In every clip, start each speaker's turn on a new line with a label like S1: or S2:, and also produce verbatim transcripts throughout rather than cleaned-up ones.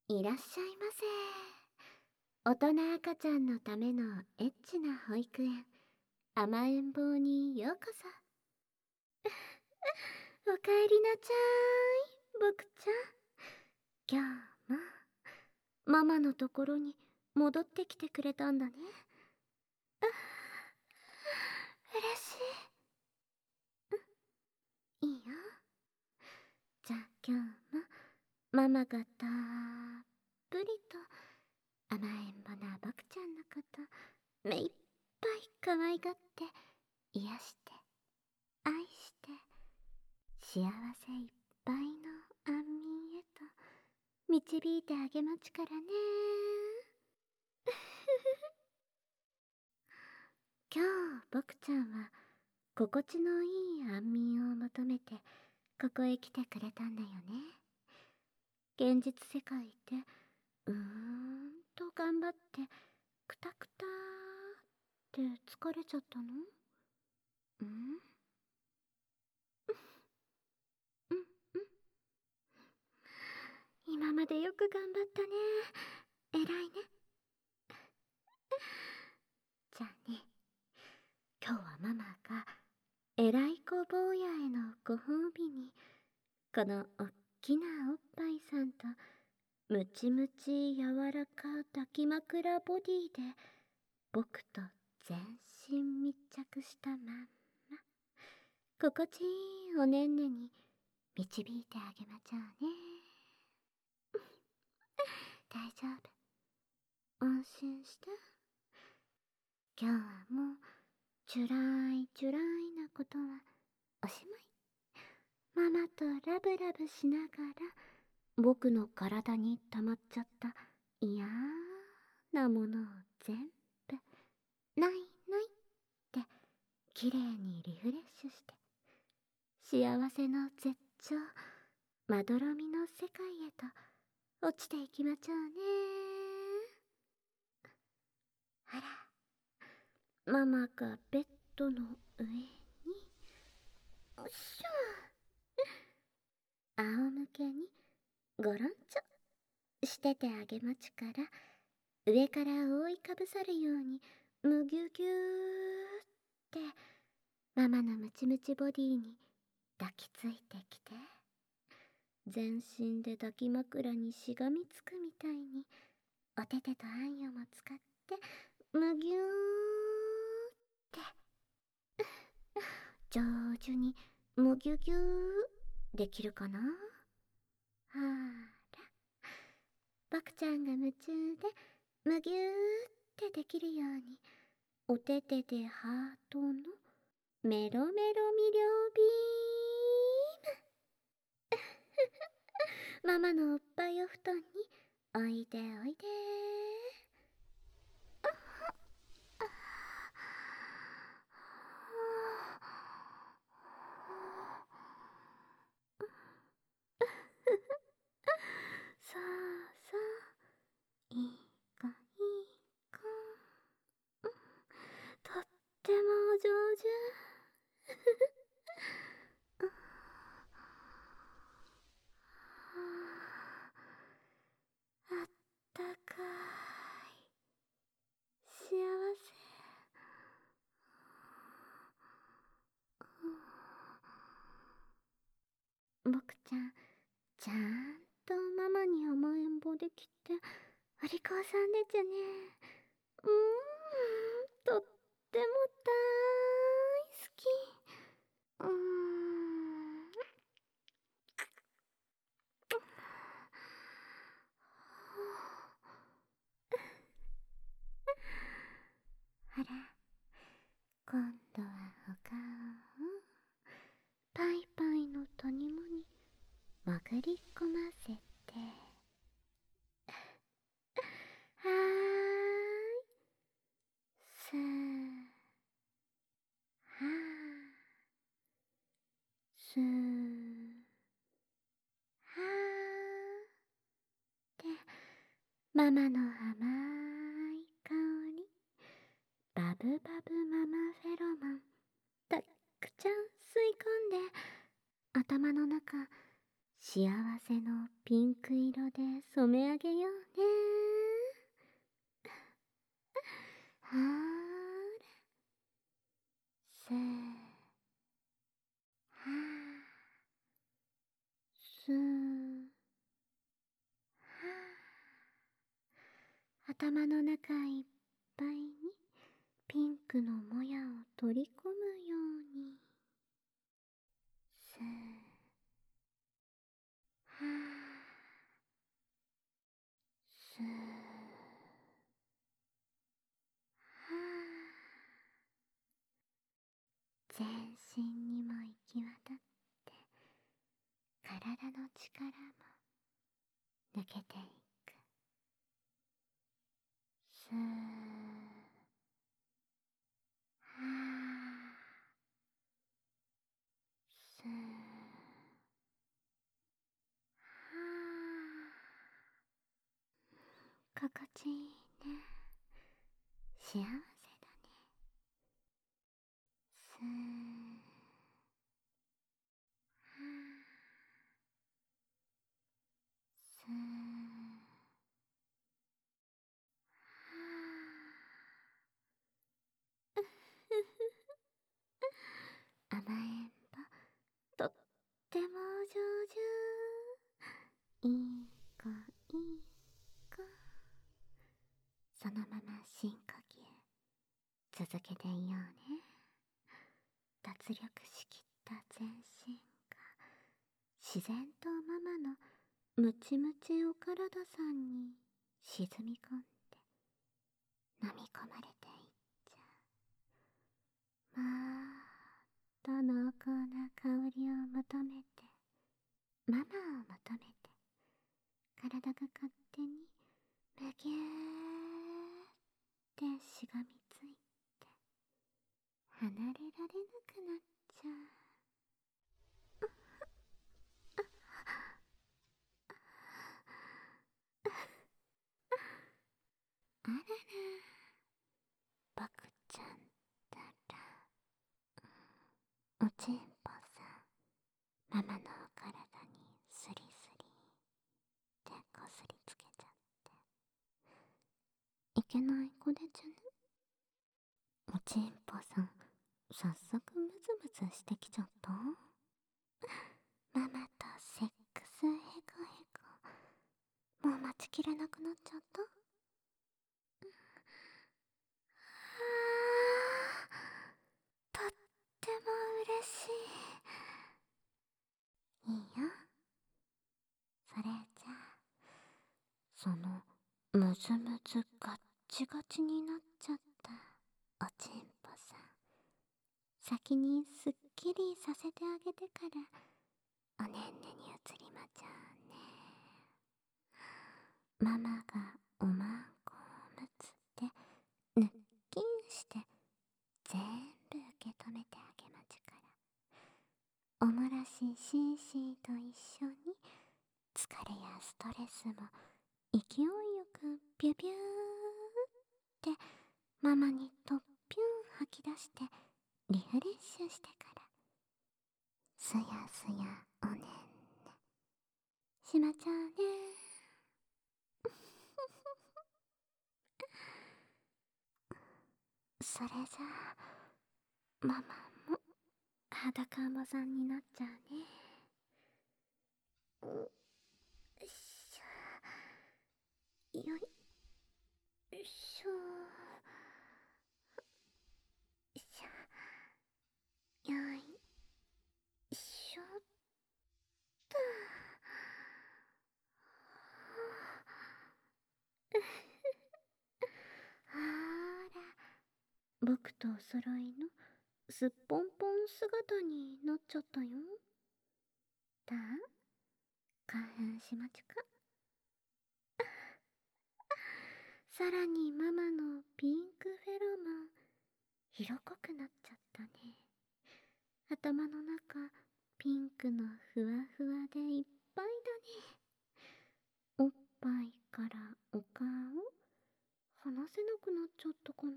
S1: いらっしゃいませ。大人赤ちゃんのためのエッチな保育園、甘えん坊にようこそ。おかえりなちゃーい、僕ちゃん。今日も、ママのところに戻ってきてくれたんだね。あ、嬉しい。いいよ。じゃあ今日も、ママがたっぷりと、甘えん坊な僕ちゃんのこと、目いっぱい可愛がって、癒して愛して幸せいっぱいの安眠へと導いてあげまちからね。今日僕ちゃんは心地のいい安眠を求めてここへ来てくれたんだよね。現実世界でうーんと頑張ってくたくたーって疲れちゃったの？うんうんうん。今までよく頑張ったね。偉いね。じゃあね、今日はママが偉い子坊やへのご褒美にこのおっきなおっぱいさんとムチムチ柔らか抱き枕ボディで僕と全身密着したまんま心地いいおねんねに導いてあげまちゃうね。大丈夫、安心して。今日はもうチュライチュライなことはおしまい。ママとラブラブしながら僕の体に溜まっちゃった嫌なものを全部ないないってきれいにリフレッシュして幸せの絶頂まどろみの世界へと落ちていきまちょうね。あら、ママがベッドの上におっしょ仰向けにごろんちょしててあげまちから、上から覆いかぶさるようにむぎゅぎゅーってママのムチムチボディに抱きついてきて、全身で抱き枕にしがみつくみたいにお手手とあんよも使ってむぎゅーって上手にむぎゅぎゅーできるかな。はーら、僕ちゃんが夢中でむぎゅーってできるようにお手手でハートのメロメロミリョビームママのおっぱいお布団においでおいで。そうそう、いい子いい子、とってもお上手。あったかい幸せ。僕ちゃんちゃんとママに甘えん坊できてお利口さんでちゅね。うーん、とっても大好き。うーん。あら、今度はお顔をパイパイの谷間に潜り込ませて、はーい、さあ、はー、すー、はーってママの甘い香り、バブバブママフェロモンたっくちゃん吸い込んで頭の中幸せのピンク色で染め上げようね。はーれ、せー、はー、すー、はー。頭の中いっぱいにピンクのもやを取り込むように。せー、はー、すー、はー。全身にも行き渡って体の力も抜けていく。すー、はー、すー、はー。心地いいね。幸せだね。すー、はー、すー、はー。甘えんぼ、とっても上手。いい子いい子。そのまま深呼吸続けていようね。脱力しきった全身が自然とママのムチムチお体さんに沈み込んで飲み込まれていっちゃう。また濃厚な香りを求めて、ママを求めて、体が勝手にむぎゅーってしがみついて離れられなくなっちゃう。あらら、僕ちゃんったら、おちんぽさん、ママのお体にスリスリってこすりつけちゃっていけない子でちゅね。おちんぽさん、早速ムズムズしてきちゃった。ママとセックスヘコヘコ、もう待ちきれなくなっちゃった。とっても嬉しい。いいよ。それじゃあ、そのムズムズガッチガチになっちゃったおちんぽさん、先にすっきりさせてあげてからおねんねに移りまちゃうね。ママがおまんこをむつってぬっきんして全部受け止めてあげまちゅから、おもらしシンシーと一緒に疲れやストレスも勢いよくビュビューってママにとっぴゅん吐き出してリフレッシュしてから、すやすやおねんねしまちゃうね。それじゃあママも裸んぼさんになっちゃうね。よいしょ、よいしょ、よいしょ、よいしょっと。あら、僕とお揃いのすっぽんぽん姿になっちゃったよ。だあ、興奮しまちゅか。さらにママのピンクフェロモン色濃くなっちゃったね。頭の中ピンクのふわふわでいっぱいだね。おっぱいからお顔離せなくなっちゃったかな。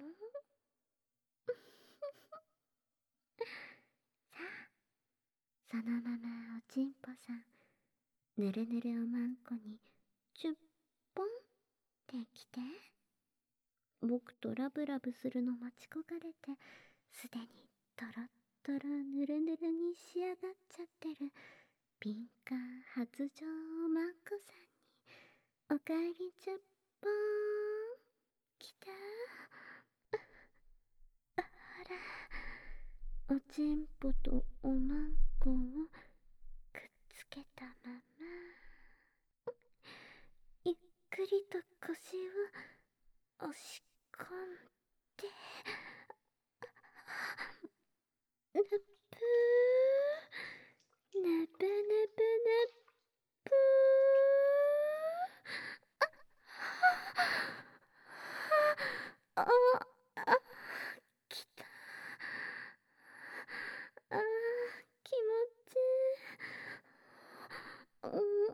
S1: さあ、そのままおちんぽさんぬるぬるおまんこにチュッポンってきて、僕とラブラブするの待ち焦がれて、すでにトロットロぬるぬるに仕上がっちゃってる敏感発情まんこさんに、おかえりチュッポンきた。あら、おちんぽとおまんこをくっつけたまま、ゆっくりと腰を押し込んで、ぬぷー、ぬぷぬぷぬぷー、あ、あ、きた。あー、気持ちいい。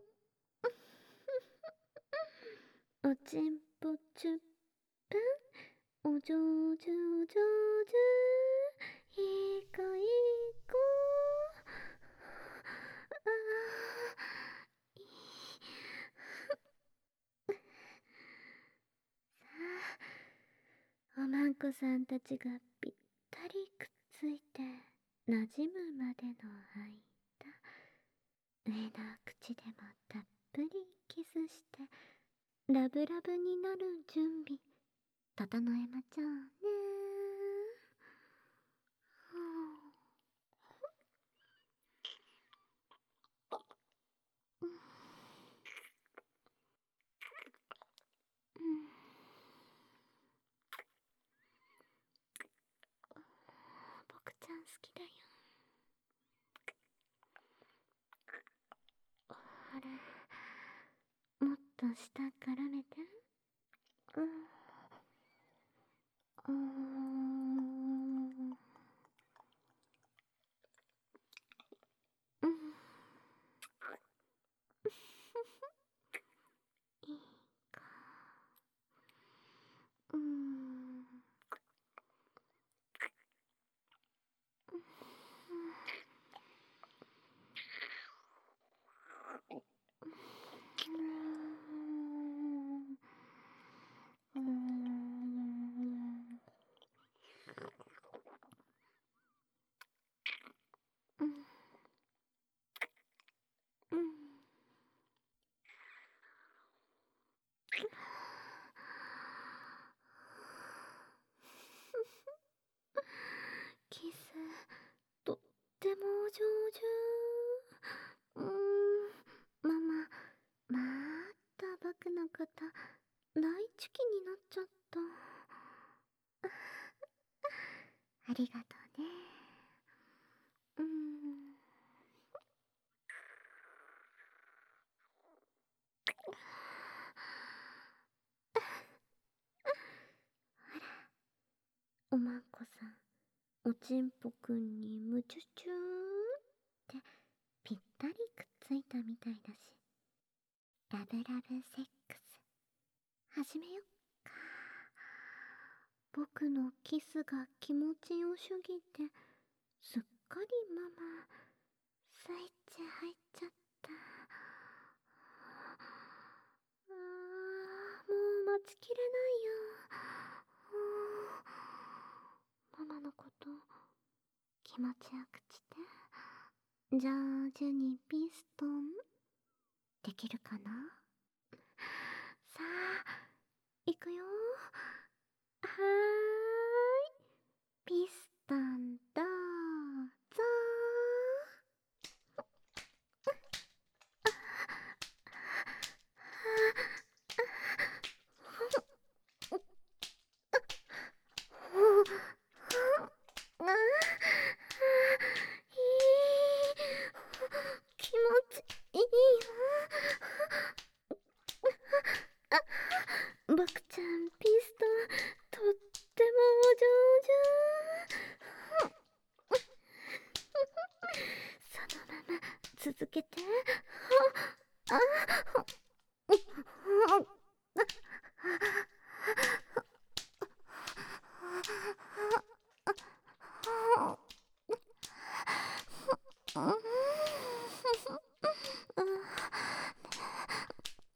S1: うん、おちんぽチュップン、おじょうじゅおじょうじゅ、いい子いい子。あー、いい。さあ、おまんこさんたちがぴったりくっついてなじむまでの間、上の口でもたっぷりキスしてラブラブになる準備整えまちょうね。うん、うん、僕ちゃん好きだよ。あれ、もっと下絡めて。うん、うーん、うん、いいか。うーん、うーん、うん、うん。キス、とってもお上手。うーん、ママ、また僕のこと大好きになっちゃった。ありがとうね。うーん。おまんこさん、おちんぽくんにむちゅちゅーんってぴったりくっついたみたいだし、ラブラブセックス始めよっか。僕のキスが気持ちよすぎて、すっかりママスイッチ入っちゃった。あー、もう待ちきれないよ。ママのこと気持ちよくして、上手にピストンできるかな。さあ、いくよ。はーい、ピストンどうぞ。あー、いい、気持ちいいよ。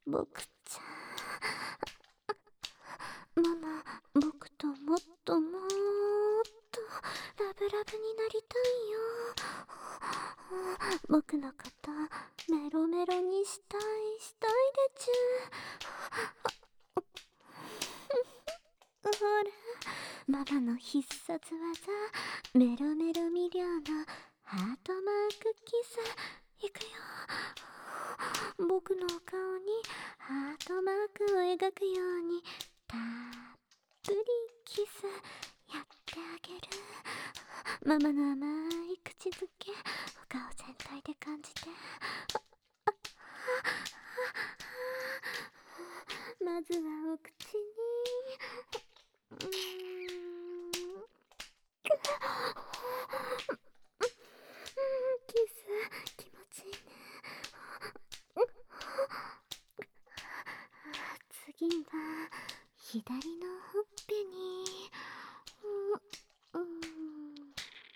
S1: 僕ちゃん。ママ、僕ともっともっとラブラブになりたいよ。僕のことメロメロにしたいしたいでちゅ。ほら、ママの必殺技、メロメロミリオのハートマークキス。いくよ。僕の顔にハートマークを描くようにたっぷりキスやってあげる。ママの甘い口づけ、お顔全体で感じて。まずはお口に。うーんキス気持ちいいね。次は左のほっぺに。うーん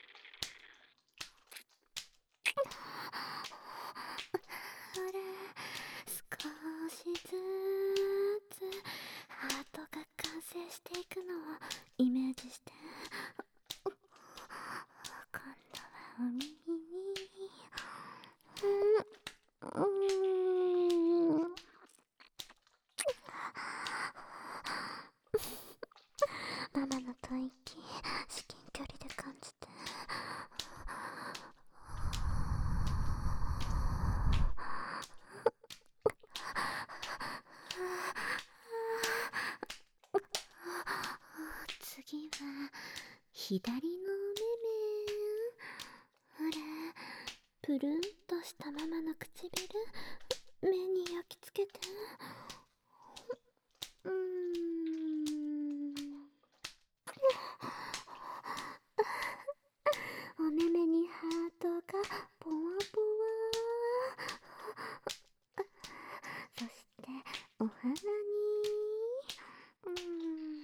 S1: ほら、少しずつハートが完成していくのをイメージして。今度はお耳に。うーんママの吐息、至近距離で感じて。次は左のお目目。ほら、プルンとしたママの唇、目に焼き付けて。うーんお目目にハートがポワポワ。そしてお鼻に。うーん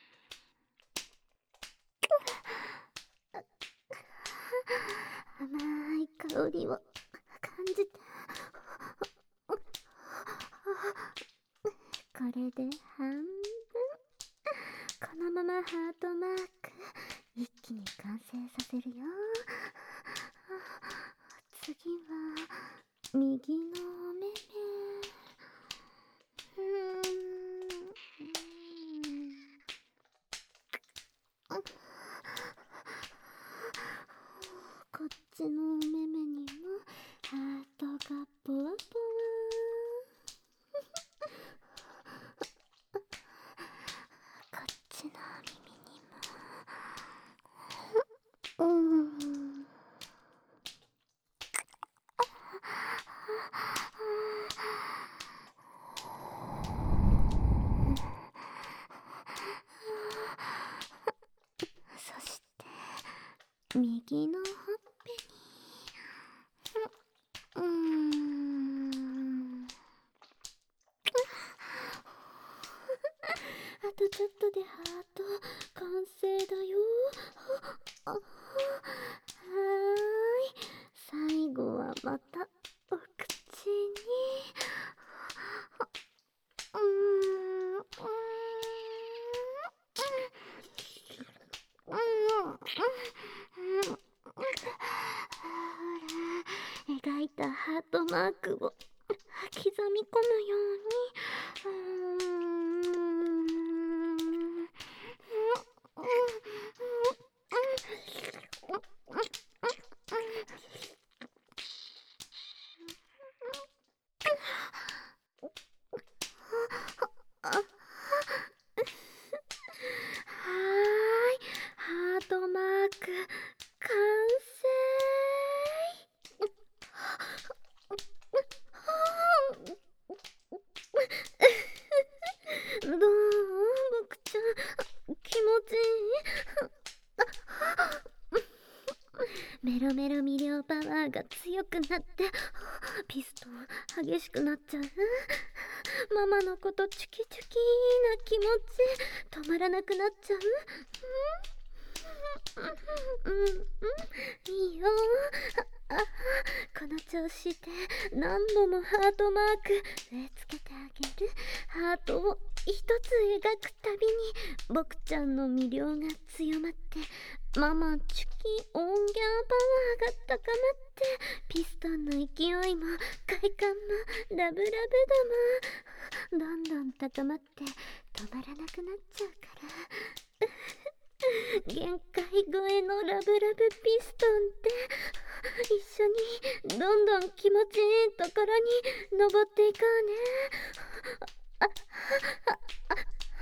S1: 甘い香りを感じて。これで半分。このままハートマーク一気に完成させるよ。次は右のお目目。うーんこっちのお目目にもハートがポワポワ。こっちの耳にも。うーんそして右のほっぺに。うーんあとちょっとでハート完成だよ。あはーい、最後はまたお口に。うーんうーん描いたハートマークを刻み込むように。うーんはーい、ハートマーク完成。どう僕ちゃん、気持ちいい。メロメロ魅了パワーが強くなってピストン激しくなっちゃう。ママのことチュキチュキーな気持ち止まらなくなっちゃう。 うんうん、いいよ。ああ、この調子で何度もハートマーク植え付けてあげる。ハートを一つ描くたびに僕ちゃんの魅了が強まって、ママチュキ音ギャーパワーが高まって、ピストンの勢いも快感もラブラブ度もどんどん高まって止まらなくなっちゃうから限界超えのラブラブピストンって一緒にどんどん気持ちいいところに登っていこうね。あああ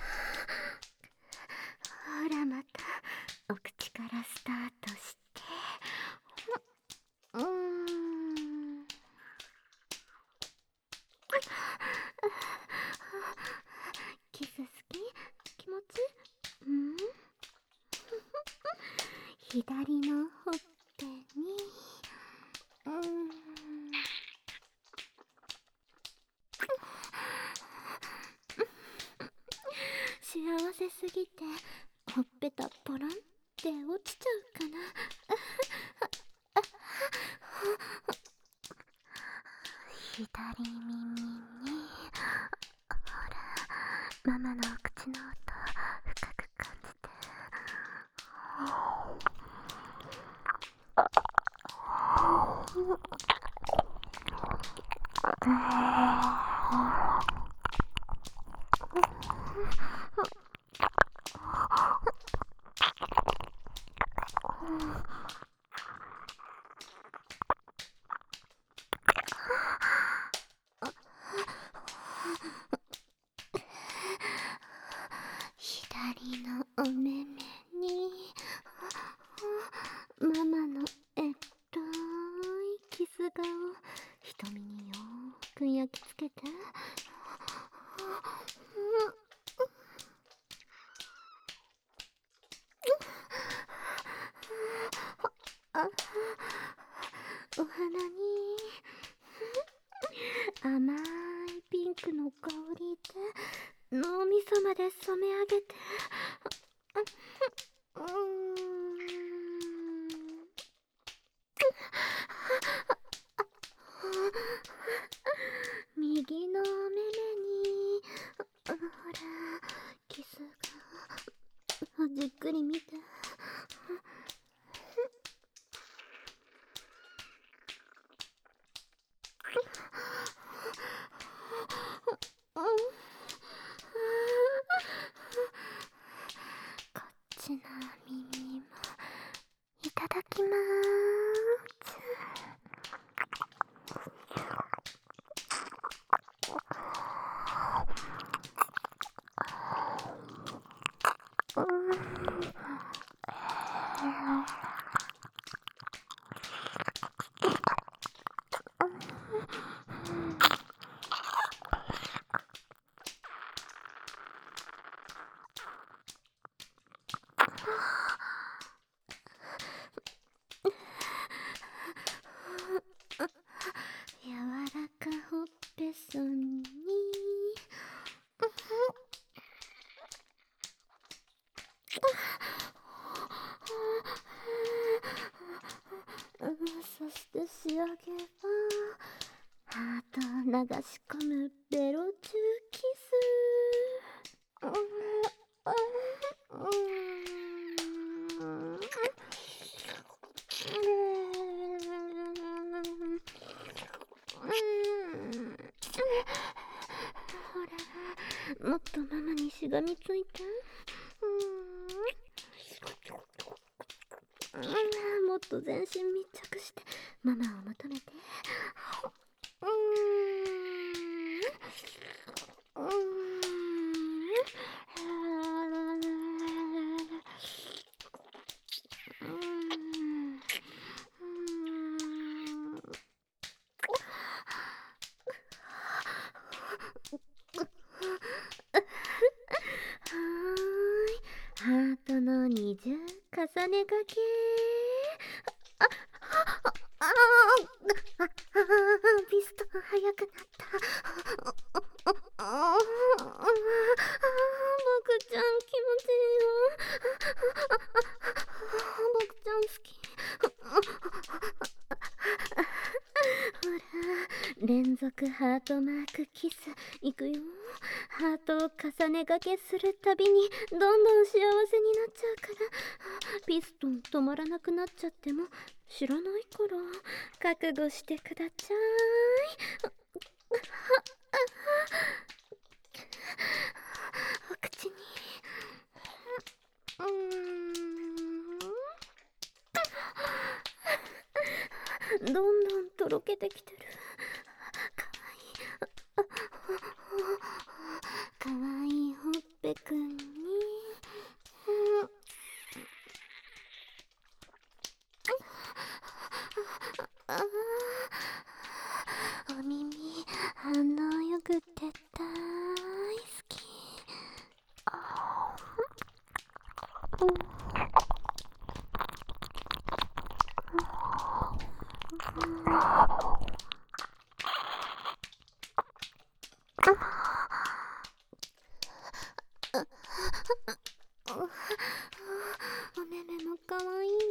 S1: ほら、またお口からスタートして、うーんキス好き？気持ち？うん左のほっぺに、うーん幸せすぎてほっぺたポロンって落ちちゃうかな。左耳に、ほら、ママのお口の音深く感じて。左のお目目にママのえっといキス顔、瞳によーく焼き付けて。あ、お花に甘いピンクの香りで脳みそまで染め上げて、うーん右のお目目にほらキスが、じっくり見て。こっちの耳もいただきまーす。柔らかほっぺそにそして仕上げはハートを流し込むベロチューキス。うんほら、もっとママにしがみついて。うん、もっと全身密着してママを求めて。うーんうーんハートの二重重ねがけ。あ、あ、ああ、ピストが速くなった。ああ、僕ちゃん気持ちいいよ。 くハートマークキスいくよ。ハートを重ねがけするたびにどんどん幸せになっちゃうから、ピストン止まらなくなっちゃっても知らないから覚悟してくだちゃい。お口にうーんどんどんとろけてきてる。かわいいほっぺくんに、ああお耳反応よくって大好き。あーお目目もかわいいね。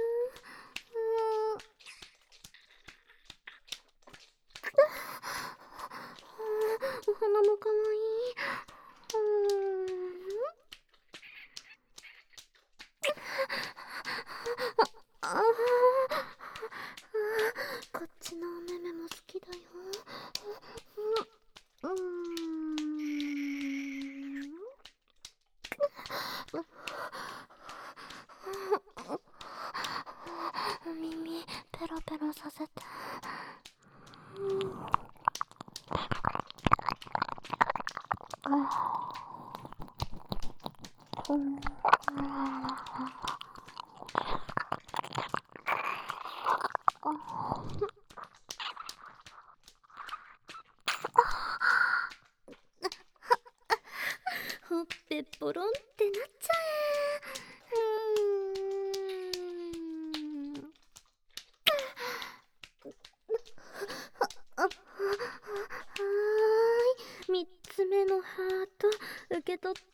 S1: お花もかわいい。ああこっちのお目目も好きだよ。うーんお耳ペロペロさせて。ほっぺポロンってなっちゃえ。うーんはーい、みっつめのハート受け取って。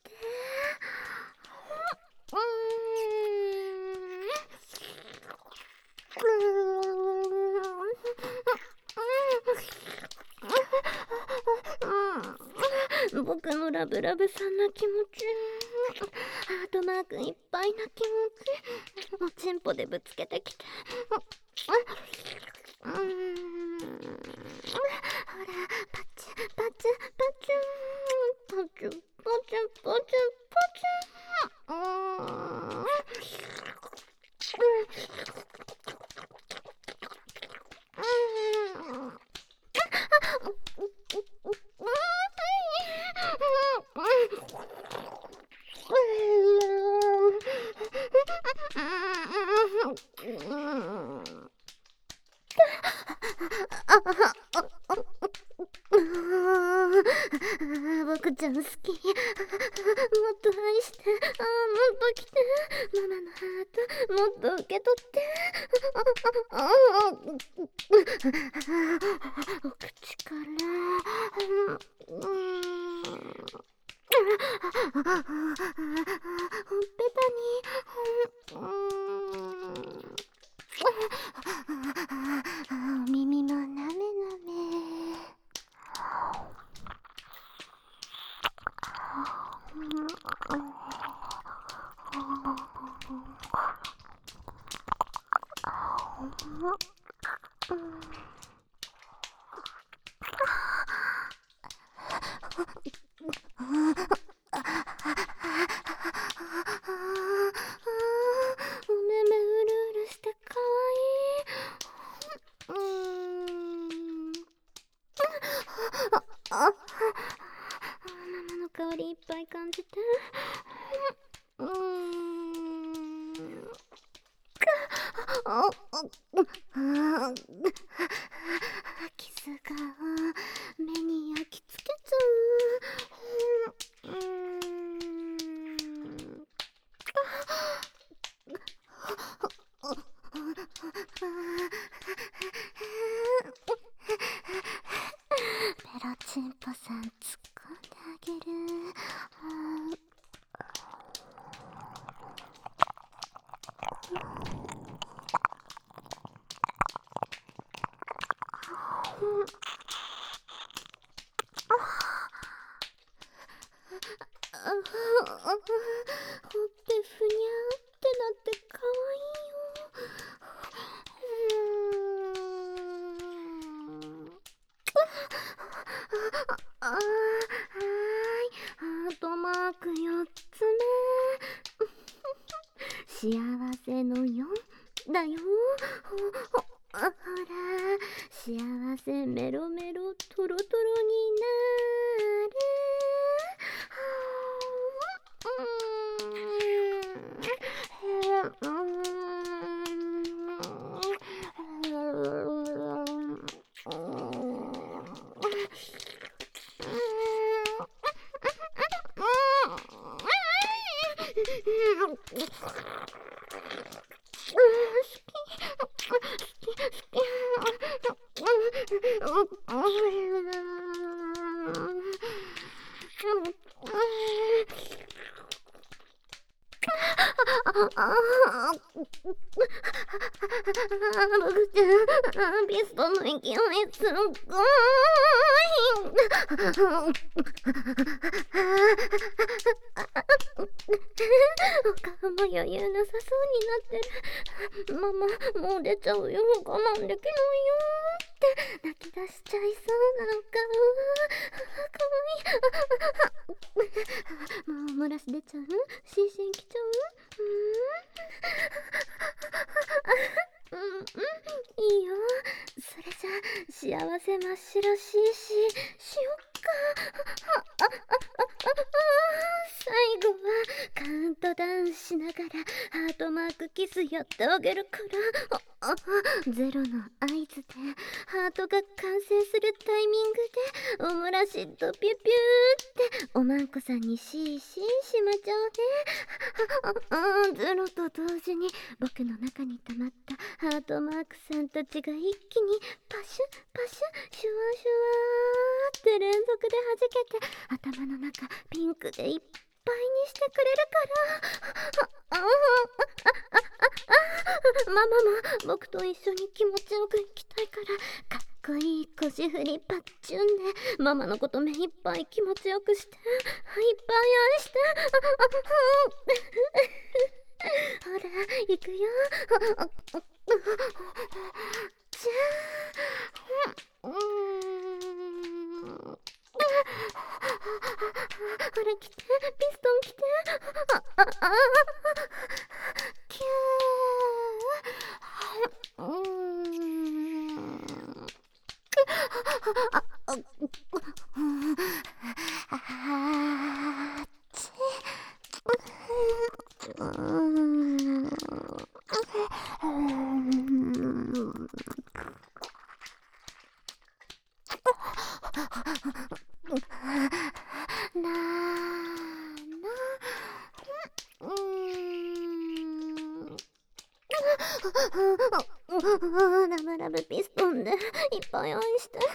S1: うーん僕のラブラブさんな気持ち、ハートマークいっぱいな気持ち、おちんぽでぶつけてきて。うーんほらパチパチパチュンパチュパチュパチュパチュン。うーん僕ちゃん好き。もっと愛して、あもっと来て。ママのハートもっと受け取って。お口からうーんほっぺたにうーんお耳もなめなめ。お目目うるうるしてかわいい。うーんああママの香りいっぱい感じて。うーんああキスが目に焼き付けちゃう。うーんペロチンポさん突っ込んであげる。 ほっぺふにゃーってなってかわいいよ。ああ、はーい。ハートマークよっつめ。幸せのよんだよ。ほ、ほ、ほら、幸せメロメロトロトロになる。うーん。僕ちゃん、ピストンの勢いすっごーい。お顔も余裕なさそうになってる。ママ、もう出ちゃうよ。我慢できないよって泣き出しちゃいそうなお顔。かわいい。もう漏らし出ちゃう？シーシー来ちゃう？うーん。うんうん、いいよ。それじゃ幸せ真っ白シーシーしよっか。最後はカウントダウンしながらハートマークキスやってあげるから。ああ、ゼロの合図でハートが完成するタイミングでおもらしとピュピューっておまんこさんにシーシーしまちゃうね。ああ、ゼロと同時に僕の中に溜まったハートマークさんたちが一気にパシュパシュシュワシュワーって連続で弾けて頭の中ピンクでいっぱいにしてくれるから。ああ、ママも僕と一緒に気持ちよく生きたいからかっこいい腰振りパッチュンでママのこと目いっぱい気持ちよくしていっぱい愛して。ほら行くよ。じゃあ、うーん、ほら来て、ピストン来て。あ、あ、あ、キュー。うーん。あ、あ、あち。うーん。なうーん。ラブラブピストンでいっぱい愛して。ラ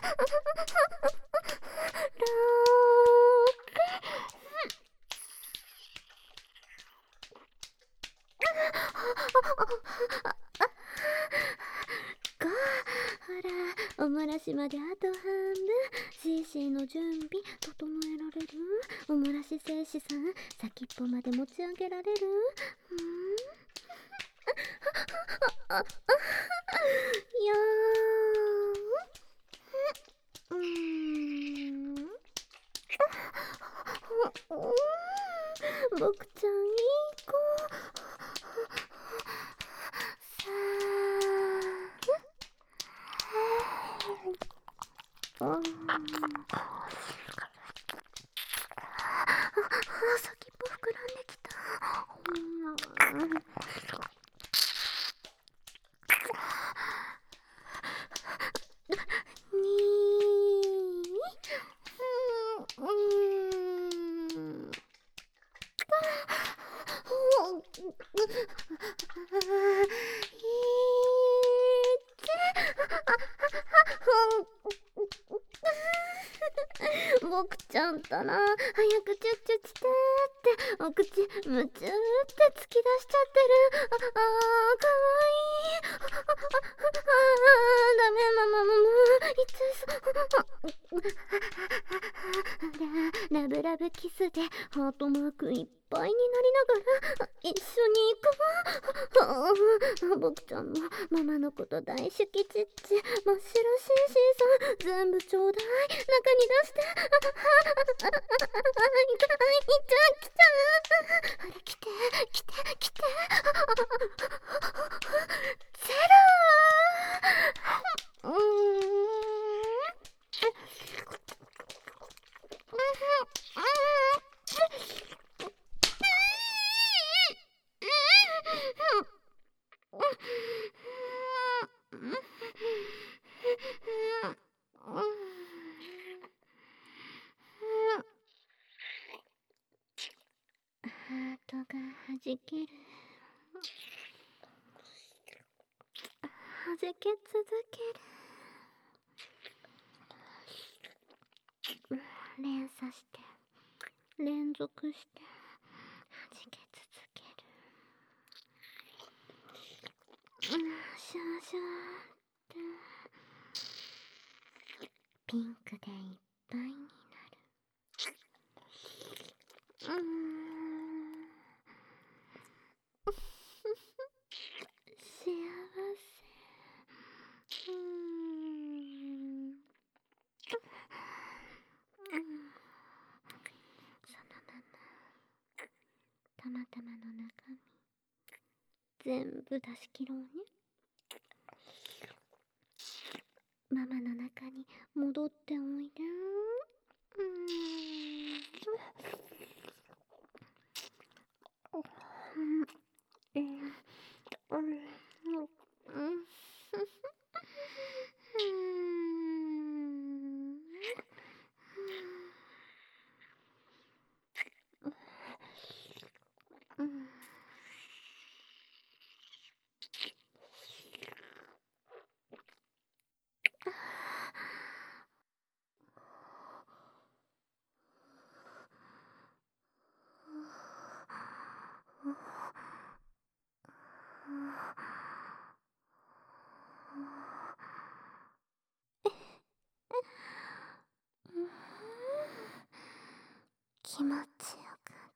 S1: ーほら、おもらしまであと半分。シーシーの準備整えられる？おもらし戦士さん、先っぽまで持ち上げられる？うん？あ、あ、あ、いやーん。うーん。僕ちゃんいい子。さあ。うん。先っぽ膨らんできた。うん。にー、うん、うん。僕ちゃんったら早くチュッチュしてってお口むちゅーって突き出しちゃってる。ああー、かわいい。 ダメ、ママ、ママ、いつさ、ラブラブキスでハートマークいっぱいになりながら一緒に行くわ。僕ちゃんもママのこと大好きちっち、真っ白シンシンさん全部ちょうだい、中に出して。痛い、痛い、来た。あれ、来て、来て、来て。ゼロー。うーん。ハートがはじける。はじけ続ける。連鎖して連続してはじけ続ける。うん、シュワシュワってピンクでいっぱいになる。うーん幸せ。うーんそのままたまたまの中身全部出し切ろうね。ママの中に戻っておいで。うーんうん、うん、うん、うん。気持ちよかった。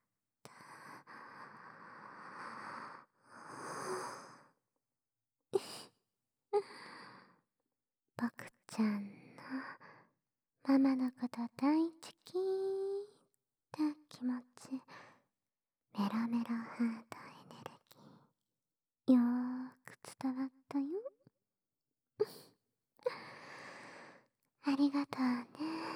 S1: 僕ちゃんのママのこと大好きって気持ち、メロメロハートエネルギーよーく伝わったよ。ありがとうね。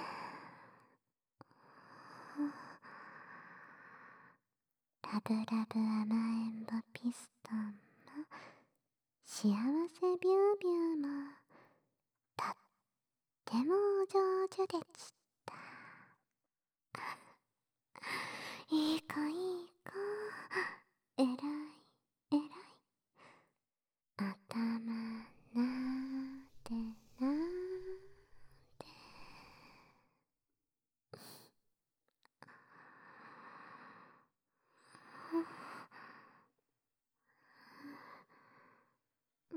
S1: ラブラブ甘えんぼピストンも幸せビュービューもとってもお上手でちった。いい子いい子、えらいえらい。頭なでなで。うん、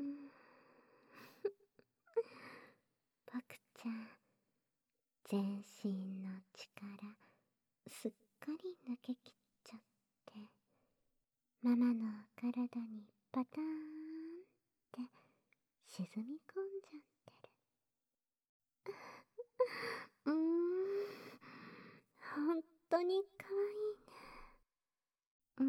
S1: 僕ちゃん全身の力すっかり抜けきっちゃって、ママの体にパターンって沈み込んじゃってる。うーん、ほんとにかわいいね。うん。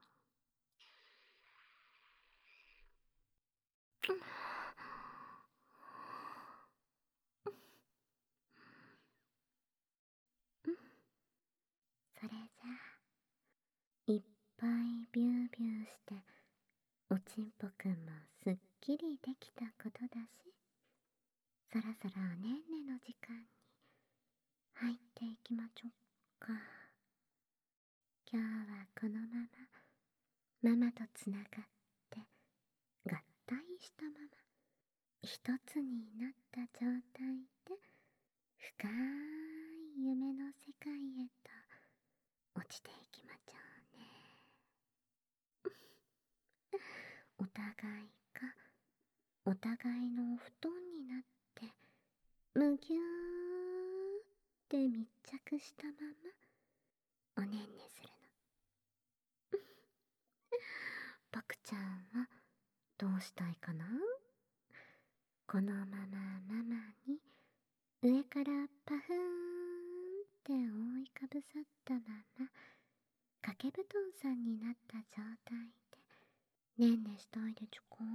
S1: それじゃあいっぱいビュービューしておちんぽくんもすっきりできたことだし、そろそろおねんねの時間に入っていきまちょっか。今日はこのままママとつながって合体したまま一つになった状態で深い夢の世界へと落ちていきまちょうね。お互いがお互いのお布団になってむぎゅーって密着したままおねんねするの。僕ちゃんはどうしたいかな？このままママに上からパフーンって覆いかぶさったまま掛け布団さんになった状態でねんねしたいでちゅか？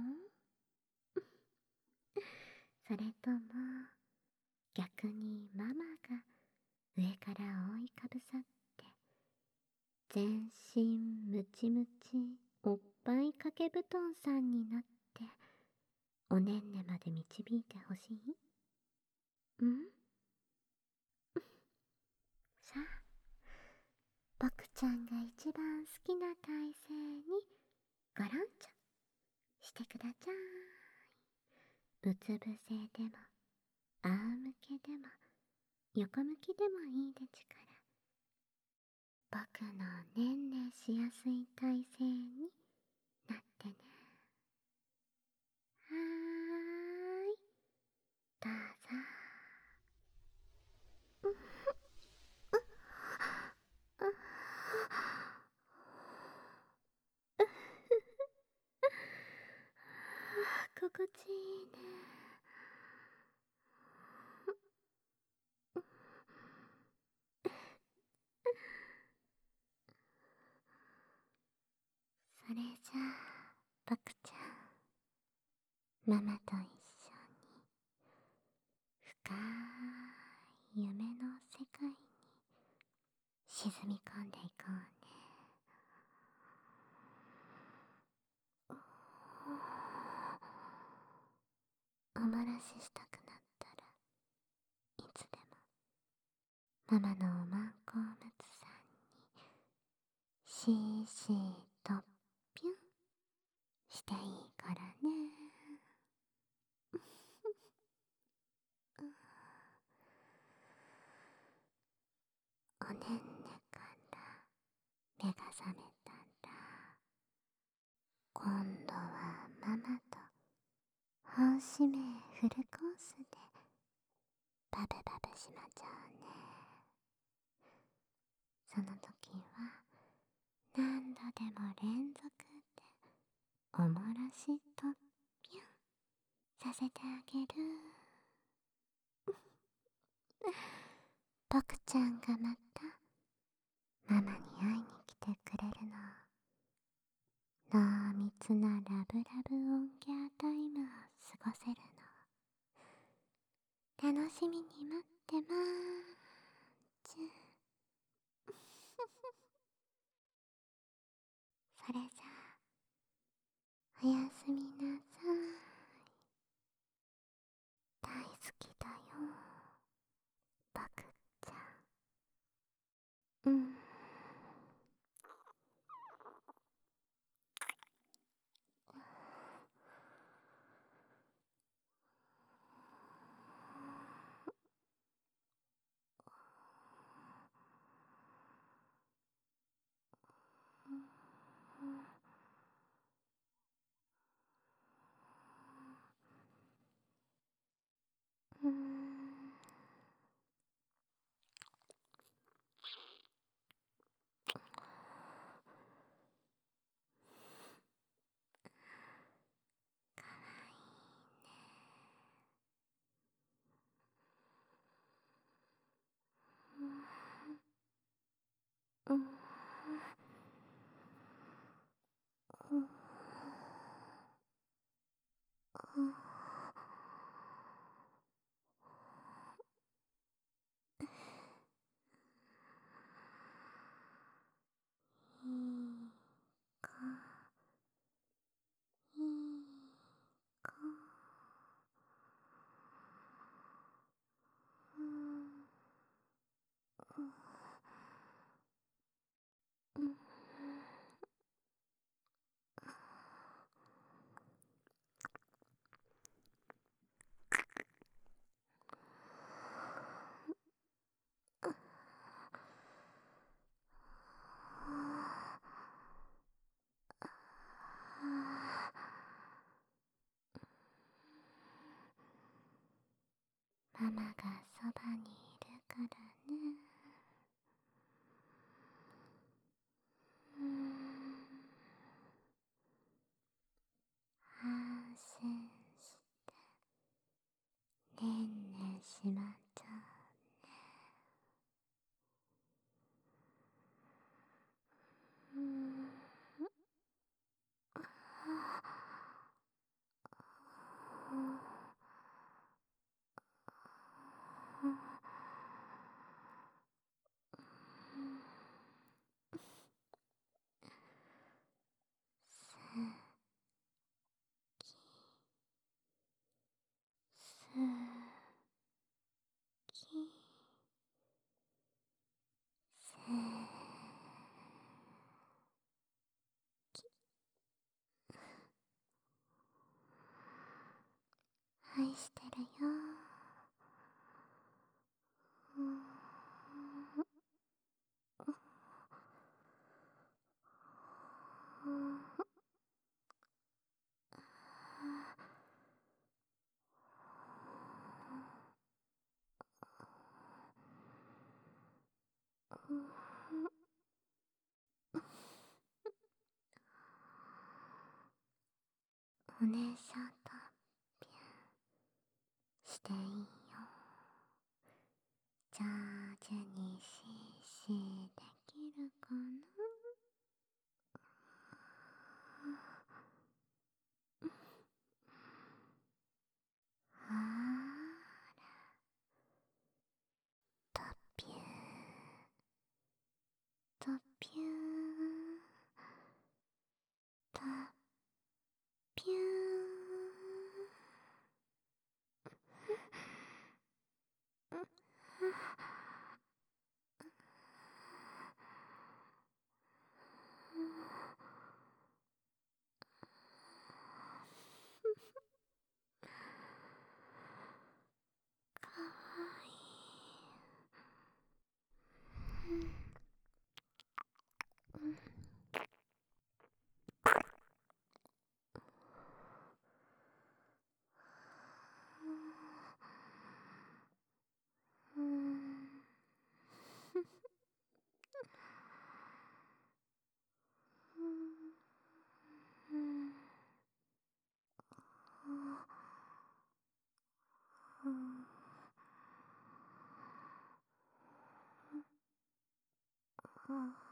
S1: それとも逆にママが上から覆いかぶさって全身ムチムチおっぱい掛け布団さんになっておねんねまで導いてほしい？んさあ、僕ちゃんが一番好きな体勢にごろんちょしてください。うつ伏せでも仰向けでも横向きでもいいでちゅから僕のねんねしやすい体勢になってね。はーい、どうぞ。心地いいね。それじゃあ僕ちゃん、ママと一緒に深い夢の世界に沈み込んでいこうね。おもらししたくなったらいつでもママのおまんこおむつさんにシーシーとぴゅんしていいからね。おねんねから目が覚めたら今度はママと本指名フルコースでバブバブしまちゃうね。その時は何度でも連続でおもらしとぴゅんさせてあげる。僕ちゃんがまたママに会いに来てくれるの。濃密なラブラブオンギャータイムを過ごせるの。楽しみに待ってまーちゅ。それじゃあおやすみなさい。大好きだよ僕ちゃん。うん。うん。 ママがそばにいるからね。うーん、安心してねんねしまっちゃうね。うーん、すきせ愛してるよ。うん、お姉さんとピュンしていいよ。上手にシーシーできるかな。あら、とピューとピューとピュー。かわいい。うん、うん、うん、うん。